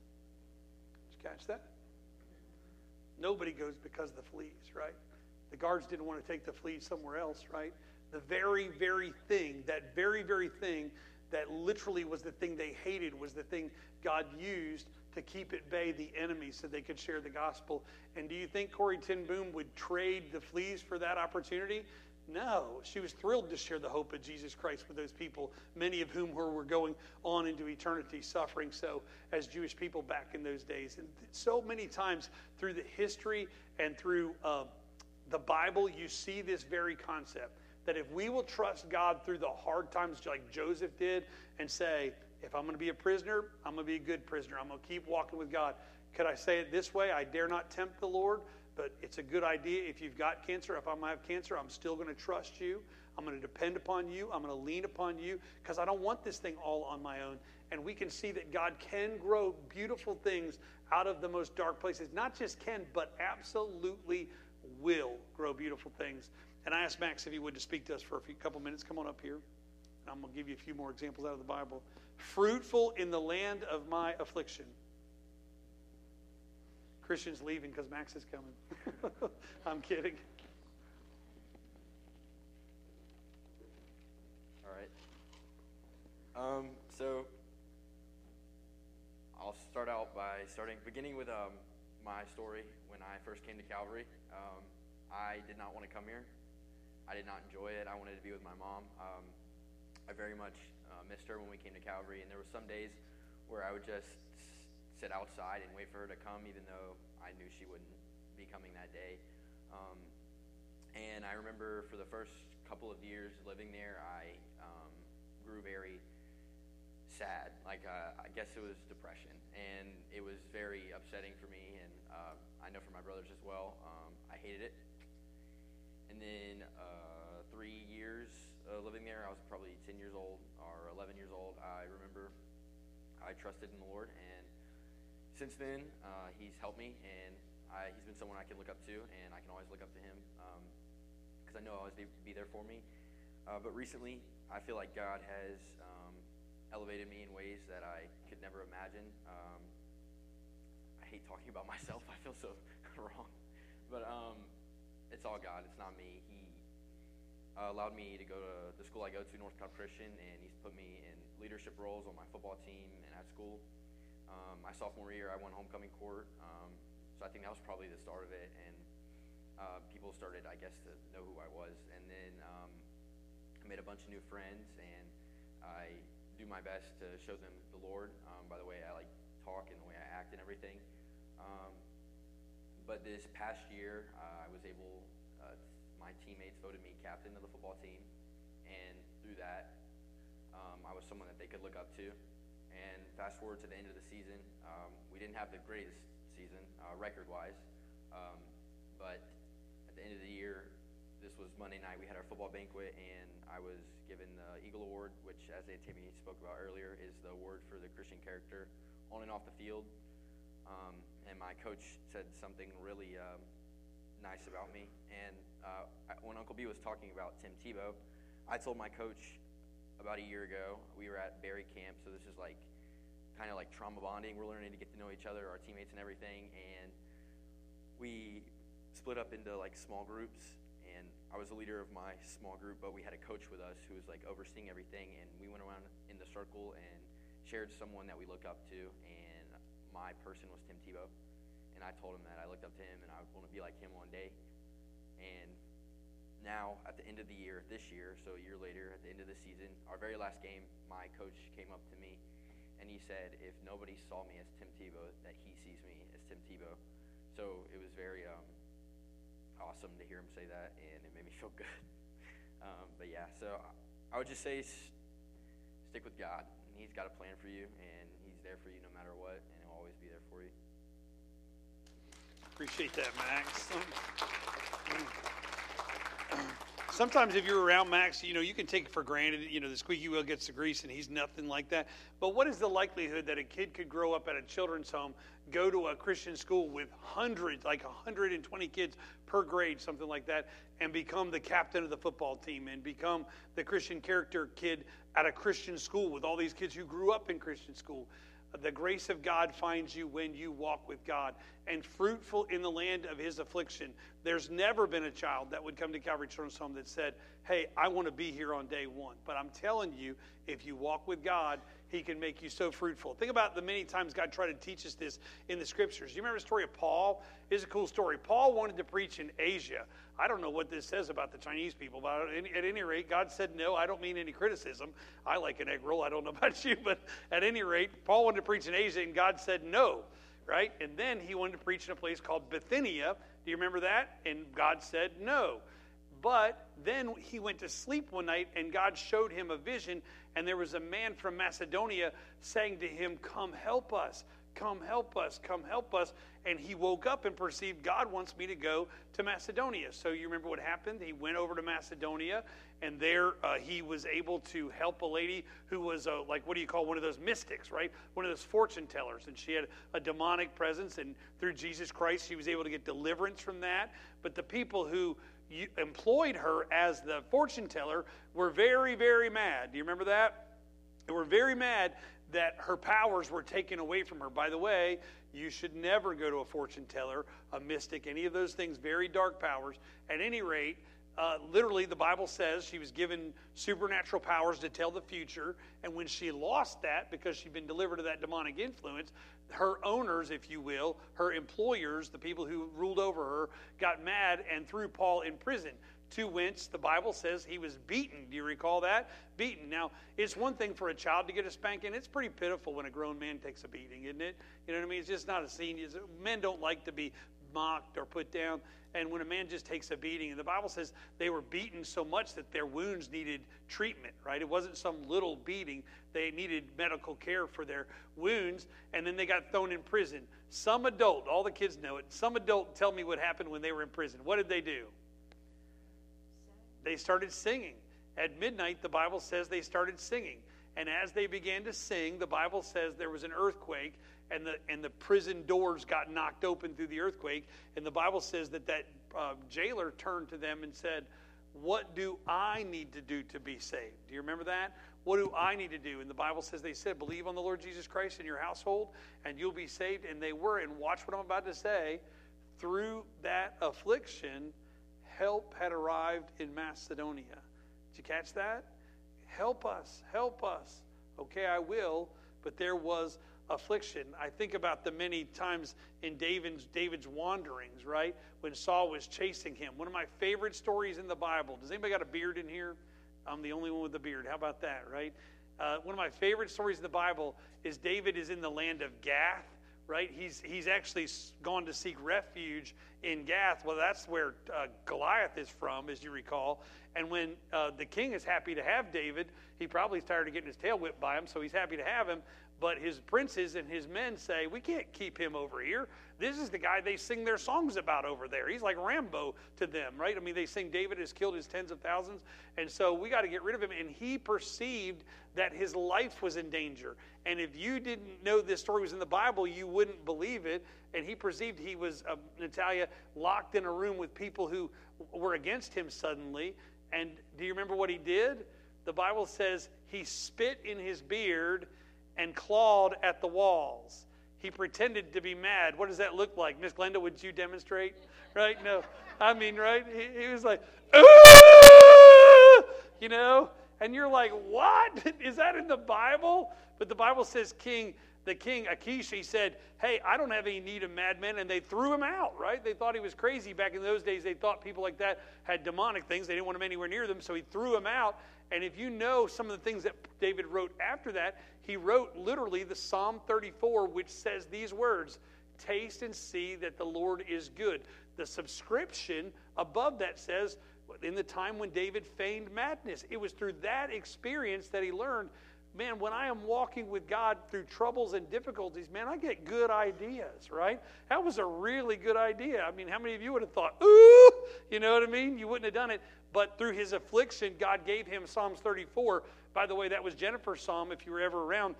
Did you catch that? Nobody goes because of the fleas, right? The guards didn't want to take the fleas somewhere else, right? The very, very thing, that very, very thing that literally was the thing they hated was the thing God used to keep at bay the enemy so they could share the gospel. And do you think Corrie ten Boom would trade the fleas for that opportunity? No. She was thrilled to share the hope of Jesus Christ with those people, many of whom were going on into eternity suffering so as Jewish people back in those days. And so many times through the history and through the Bible, you see this very concept that if we will trust God through the hard times like Joseph did and say, if I'm going to be a prisoner, I'm going to be a good prisoner. I'm going to keep walking with God. Could I say it this way? I dare not tempt the Lord, but it's a good idea. If you've got cancer, if I might have cancer, I'm still going to trust you. I'm going to depend upon you. I'm going to lean upon you because I don't want this thing all on my own. And we can see that God can grow beautiful things out of the most dark places. Not just can, but absolutely will grow beautiful things. And I asked Max if he would to speak to us for a couple minutes. Come on up here. And I'm going to give you a few more examples out of the Bible. Fruitful in the land of my affliction. Christian's leaving because Max is coming. I'm kidding. All right. So I'll start out by beginning with my story when I first came to Calvary. I did not want to come here. I did not enjoy it. I wanted to be with my mom. I very much missed her when we came to Calvary, and there were some days where I would just sit outside and wait for her to come, even though I knew she wouldn't be coming that day. And I remember for the first couple of years living there, I grew very sad. I guess it was depression, and it was very upsetting for me, and I know for my brothers as well. I hated it. And then 3 years living there, I was probably 10 years old or 11 years old. I remember I trusted in the Lord, and since then, He's helped me, and He's been someone I can look up to, and I can always look up to Him because I know He'll always be there for me. But recently, I feel like God has elevated me in ways that I could never imagine. I hate talking about myself. I feel so wrong. But it's all God. It's not me. He allowed me to go to the school I go to, North Cobb Christian, and He's put me in leadership roles on my football team and at school. My sophomore year, I won homecoming court, so I think that was probably the start of it, and people started, I guess, to know who I was. And then I made a bunch of new friends, and I do my best to show them the Lord by the way I talk and the way I act and everything. But this past year, I was able, my teammates voted me captain of the football team, and through that, I was someone that they could look up to. And fast forward to the end of the season, we didn't have the greatest season record-wise, but at the end of the year, this was Monday night. We had our football banquet, and I was given the Eagle Award, which, as Timmy spoke about earlier, is the award for the Christian character on and off the field. And my coach said something really nice about me. And when Uncle B was talking about Tim Tebow, I told my coach about a year ago, we were at Berry Camp, so this is like kind of like trauma bonding. We're learning to get to know each other, our teammates and everything, and we split up into like small groups, and I was the leader of my small group, but we had a coach with us who was like overseeing everything, and we went around in the circle and shared someone that we look up to, and my person was Tim Tebow, and I told him that I looked up to him and I would want to be like him one day. And now, at the end of the year, this year, so a year later, at the end of the season, our very last game, my coach came up to me, and he said, if nobody saw me as Tim Tebow, that he sees me as Tim Tebow. So it was very awesome to hear him say that, and it made me feel good. But yeah, so I would just say stick with God. He's got a plan for you, and he's there for you no matter what, and he'll always be there for you. Appreciate that, Max. Sometimes if you're around Max, you can take it for granted. The squeaky wheel gets the grease, and he's nothing like that. But what is the likelihood that a kid could grow up at a children's home, go to a Christian school with hundreds, like 120 kids per grade, something like that, and become the captain of the football team and become the Christian character kid at a Christian school with all these kids who grew up in Christian school? The grace of God finds you when you walk with God, and fruitful in the land of his affliction. There's never been a child that would come to Calvary Children's Home that said, hey, I want to be here on day one. But I'm telling you, if you walk with God, he can make you so fruitful. Think about the many times God tried to teach us this in the scriptures. You remember the story of Paul? It's a cool story. Paul wanted to preach in Asia. I don't know what this says about the Chinese people, but at any rate, God said no. I don't mean any criticism. I like an egg roll. I don't know about you, but at any rate, Paul wanted to preach in Asia, and God said no, right? And then he wanted to preach in a place called Bithynia. Do you remember that? And God said no. But then he went to sleep one night, and God showed him a vision, and there was a man from Macedonia saying to him, come help us, come help us, come help us. And he woke up and perceived, God wants me to go to Macedonia. So you remember what happened? He went over to Macedonia, and there he was able to help a lady who was like, what do you call one of those mystics, right? One of those fortune tellers. And she had a demonic presence, and through Jesus Christ, she was able to get deliverance from that. But the people who employed her as the fortune teller were very, very mad. Do you remember that? They were very mad that her powers were taken away from her. By the way, you should never go to a fortune teller, a mystic, any of those things, very dark powers. At any rate, literally the Bible says she was given supernatural powers to tell the future, and when she lost that because she'd been delivered to that demonic influence, her owners, if you will, her employers, the people who ruled over her, got mad and threw Paul in prison, to whence the Bible says he was beaten. Do you recall that? Beaten. Now, it's one thing for a child to get a spanking. It's pretty pitiful when a grown man takes a beating, isn't it? You know what I mean? It's just not a scene. Men don't like to be mocked or put down. And when a man just takes a beating, and the Bible says they were beaten so much that their wounds needed treatment, right? It wasn't some little beating. They needed medical care for their wounds, and then they got thrown in prison. Some adult, all the kids know it, some adult tell me what happened when they were in prison. What did they do? They started singing. At midnight, the Bible says they started singing. And as they began to sing, the Bible says there was an earthquake, and the prison doors got knocked open through the earthquake. And the Bible says that jailer turned to them and said, what do I need to do to be saved? Do you remember that? What do I need to do? And the Bible says they said, believe on the Lord Jesus Christ in your household, and you'll be saved. And they were. And watch what I'm about to say. Through that affliction, help had arrived in Macedonia. Did you catch that? Help us, help us. Okay, I will, but there was affliction. I think about the many times in David's wanderings, right? When Saul was chasing him. One of my favorite stories in the Bible. Does anybody got a beard in here? I'm the only one with a beard. How about that, right? One of my favorite stories in the Bible is David is in the land of Gath, right? He's actually gone to seek refuge in Gath. Well, that's where Goliath is from, as you recall. And when the king is happy to have David, he probably is tired of getting his tail whipped by him, so he's happy to have him. But his princes and his men say, we can't keep him over here. This is the guy they sing their songs about over there. He's like Rambo to them, right? I mean, they sing David has killed his tens of thousands. And so we got to get rid of him. And he perceived that his life was in danger. And if you didn't know this story was in the Bible, you wouldn't believe it. And he perceived he was, Natalia, locked in a room with people who were against him suddenly. And do you remember what he did? The Bible says he spit in his beard and clawed at the walls. He pretended to be mad. What does that look like? Miss Glenda, would you demonstrate? Right? No. I mean, right? He was like, you know? And you're like, what? Is that in the Bible? But the Bible says the king, Achish, he said, hey, I don't have any need of madmen. And they threw him out, right? They thought he was crazy. Back in those days, they thought people like that had demonic things. They didn't want him anywhere near them, so he threw him out. And if you know some of the things that David wrote after that, he wrote literally the Psalm 34, which says these words, taste and see that the Lord is good. The subscription above that says, in the time when David feigned madness. It was through that experience that he learned, man, when I am walking with God through troubles and difficulties, man, I get good ideas, right? That was a really good idea. I mean, how many of you would have thought, ooh, you know what I mean? You wouldn't have done it. But through his affliction, God gave him Psalms 34. By the way, that was Jennifer's psalm, if you were ever around.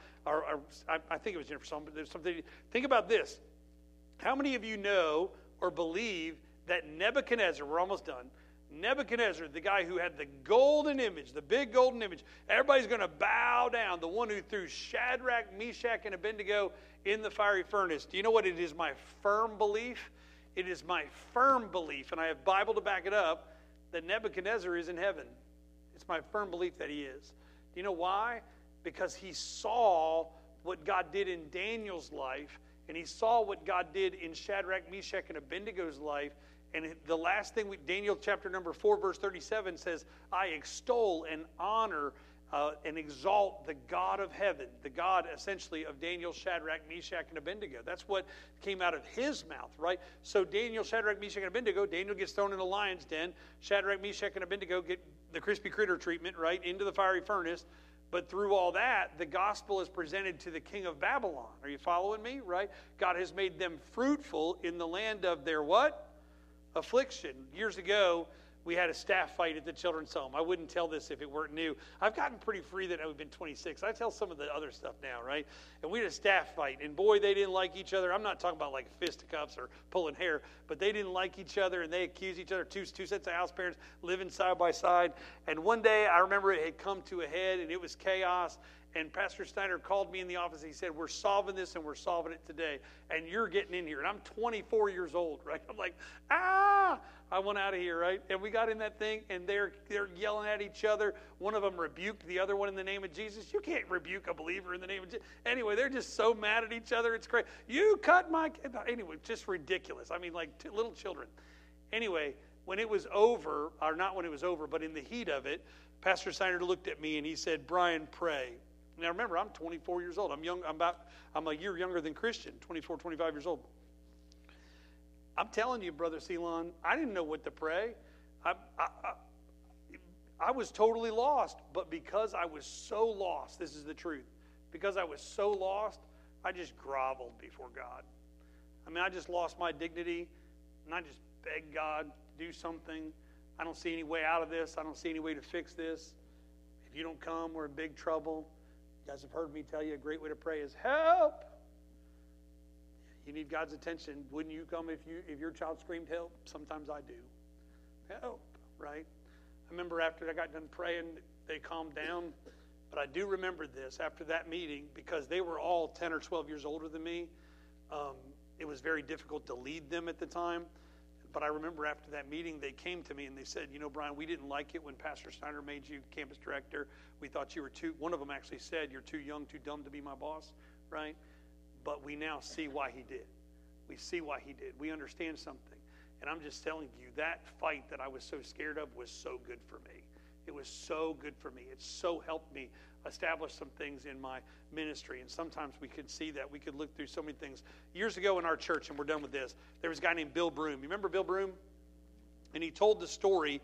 I think it was Jennifer's psalm, but there's something. Think about this. How many of you know or believe that Nebuchadnezzar, we're almost done, Nebuchadnezzar, the guy who had the golden image, the big golden image, everybody's going to bow down, the one who threw Shadrach, Meshach, and Abednego in the fiery furnace. Do you know what it is my firm belief? It is my firm belief, and I have Bible to back it up, that Nebuchadnezzar is in heaven. It's my firm belief that he is. Do you know why? Because he saw what God did in Daniel's life, and he saw what God did in Shadrach, Meshach, and Abednego's life. And the last thing, Daniel chapter number 4, verse 37 says, I extol and honor and exalt the God of heaven, the God essentially of Daniel, Shadrach, Meshach, and Abednego. That's what came out of his mouth, right? So Daniel, Shadrach, Meshach, and Abednego, Daniel gets thrown in the lion's den. Shadrach, Meshach, and Abednego get the crispy critter treatment, right, into the fiery furnace. But through all that, the gospel is presented to the king of Babylon. Are you following me, right? God has made them fruitful in the land of their what? Affliction. Years ago, we had a staff fight at the children's home. I wouldn't tell this if it weren't new. I've gotten pretty free that I've been 26. I tell some of the other stuff now, right? And we had a staff fight, and boy, they didn't like each other. I'm not talking about like fisticuffs or pulling hair, but they didn't like each other, and they accused each other. Two sets of house parents living side by side. And one day, I remember it had come to a head, and it was chaos. And Pastor Snyder called me in the office. He said, we're solving this, and we're solving it today. And you're getting in here. And I'm 24 years old, right? I'm like, I went out of here, right? And we got in that thing, and they're yelling at each other. One of them rebuked the other one in the name of Jesus. You can't rebuke a believer in the name of Jesus. Anyway, they're just so mad at each other. It's crazy. You cut my kid. Anyway, just ridiculous. I mean, like little children. Anyway, when it was over, or not when it was over, but in the heat of it, Pastor Snyder looked at me, and he said, Brian, pray. Now remember, I'm 24 years old. I'm young. I'm a year younger than Christian, 24, 25 years old. I'm telling you, Brother Ceylon, I didn't know what to pray. I was totally lost. But because I was so lost, this is the truth. Because I was so lost, I just groveled before God. I mean, I just lost my dignity, and I just begged God to do something. I don't see any way out of this. I don't see any way to fix this. If you don't come, we're in big trouble. You guys have heard me tell you a great way to pray is help. You need God's attention. Wouldn't you come if your child screamed help? Sometimes I do. Help, right? I remember after I got done praying, they calmed down. But I do remember this after that meeting, because they were all 10 or 12 years older than me. It was very difficult to lead them at the time. But I remember after that meeting, they came to me and they said, you know, Brian, we didn't like it when Pastor Snyder made you campus director. We thought you were one of them actually said, you're too young, too dumb to be my boss, right? But we now see why he did. We see why he did. We understand something. And I'm just telling you, that fight that I was so scared of was so good for me. It was so good for me. It so helped me establish some things in my ministry. And sometimes we could see that. We could look through so many things. Years ago in our church, and we're done with this, there was a guy named Bill Broom. You remember Bill Broom? And he told the story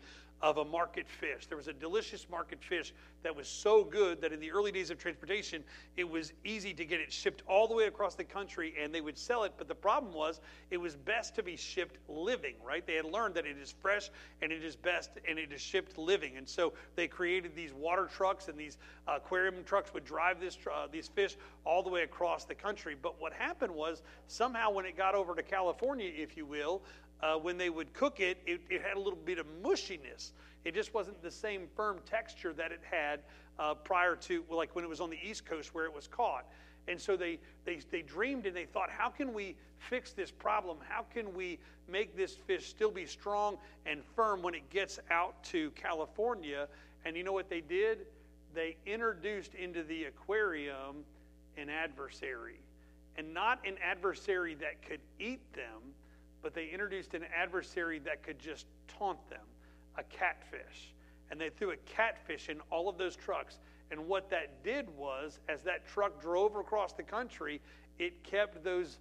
of a market fish. There was a delicious market fish that was so good that in the early days of transportation, it was easy to get it shipped all the way across the country, and they would sell it. But the problem was it was best to be shipped living, right? They had learned that it is fresh and it is best and it is shipped living. And so they created these water trucks, and these aquarium trucks would drive these fish all the way across the country. But what happened was somehow when it got over to California, if you will, when they would cook it, it had a little bit of mushiness. It just wasn't the same firm texture that it had prior to, well, like when it was on the East Coast where it was caught. And so they dreamed and they thought, how can we fix this problem? How can we make this fish still be strong and firm when it gets out to California? And you know what they did? They introduced into the aquarium an adversary. And not an adversary that could eat them, but they introduced an adversary that could just taunt them, a catfish. And they threw a catfish in all of those trucks. And what that did was, as that truck drove across the country, it kept those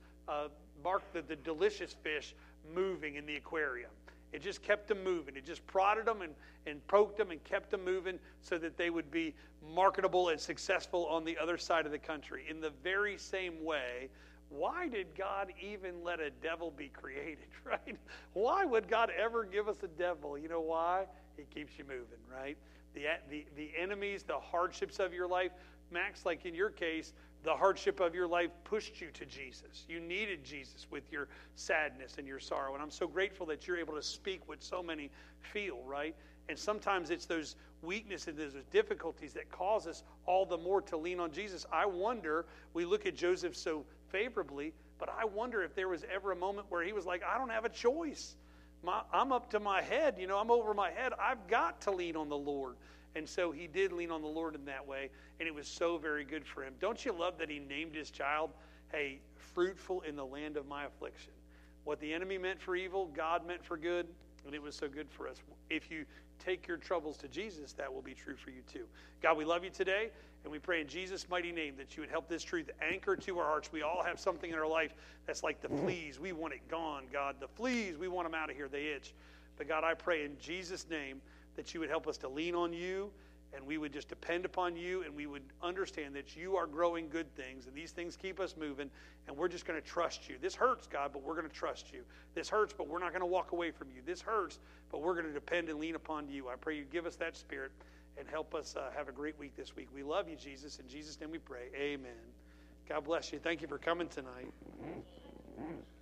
the delicious fish moving in the aquarium. It just kept them moving. It just prodded them and poked them and kept them moving so that they would be marketable and successful on the other side of the country. In the very same way, why did God even let a devil be created, right? Why would God ever give us a devil? You know why? He keeps you moving, right? The enemies, the hardships of your life, Max, like in your case, the hardship of your life pushed you to Jesus. You needed Jesus with your sadness and your sorrow. And I'm so grateful that you're able to speak what so many feel, right? And sometimes it's those weaknesses, those difficulties that cause us all the more to lean on Jesus. I wonder, we look at Joseph so favorably, but I wonder if there was ever a moment where he was like, I don't have a choice. I'm up to my head. You know, I'm over my head. I've got to lean on the Lord. And so he did lean on the Lord in that way, and it was so very good for him. Don't you love that he named his child, hey, fruitful in the land of my affliction? What the enemy meant for evil, God meant for good, and it was so good for us. If you take your troubles to Jesus, that will be true for you too. God, we love you today, and we pray in Jesus' mighty name that you would help this truth anchor to our hearts. We all have something in our life that's like the fleas. We want it gone, God. The fleas, we want them out of here. They itch. But God, I pray in Jesus' name that you would help us to lean on you, and we would just depend upon you, and we would understand that you are growing good things, and these things keep us moving, and we're just going to trust you. This hurts, God, but we're going to trust you. This hurts, but we're not going to walk away from you. This hurts, but we're going to depend and lean upon you. I pray you give us that spirit and help us have a great week this week. We love you, Jesus. In Jesus' name we pray. Amen. God bless you. Thank you for coming tonight.